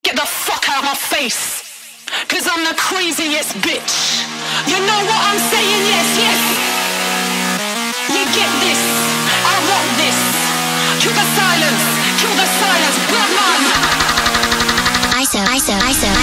Get the fuck out my face. Cause I'm the craziest bitch. You know what I'm saying? Yes, yes. You get this. I want this. Kill the silence. Kill the silence. Bloodline. ISO, ISO, ISO.